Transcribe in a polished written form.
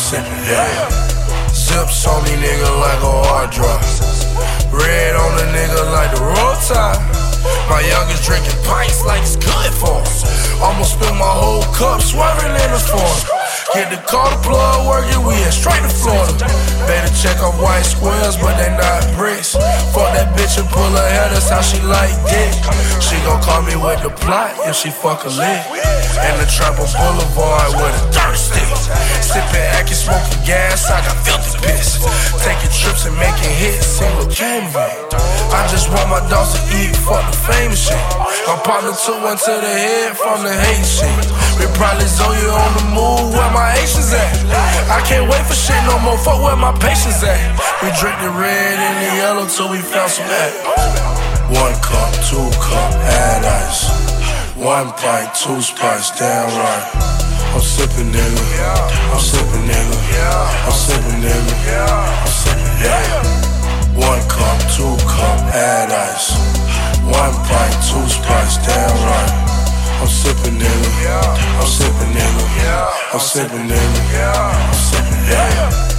sippin', yeah. Zips on me, nigga, like a hard drop. Red on the nigga like the road tide. My youngest drinking pints like it's good for him. Almost spilled my whole cup, swerving in the form. Get the car, the plug working, we head straight to Florida. Better check off white squares, but they not bricks. Fuck that bitch and pull her hair, that's how she like dick. She gon' call me with the plot if she fuck a lick. And the trap on Boulevard with a dirt stick. Sippin' Acky, smoking gas, I got filthy piss. Taking trips and making hits, single camera. I just want my dogs to eat, fuck the famous shit. My partner took one to the head from the hate shit. We probably Zoya on the move, where my Haitians at? I can't wait for shit no more, fuck where my patience at. We drink the red and the yellow till we found some that. 1 cup, 2 cup, add ice. 1 pint, 2 Sprites, damn right. I'm sippin', nigga. I'm sippin', nigga. I'm sippin', nigga. I'm sippin', yeah. 1 cup, 2 cup, add ice. 1 pint, 2 Sprites, damn right. I'm sippin', nigga. I'm sippin', nigga. I'm sippin', nigga. I'm sippin', yeah.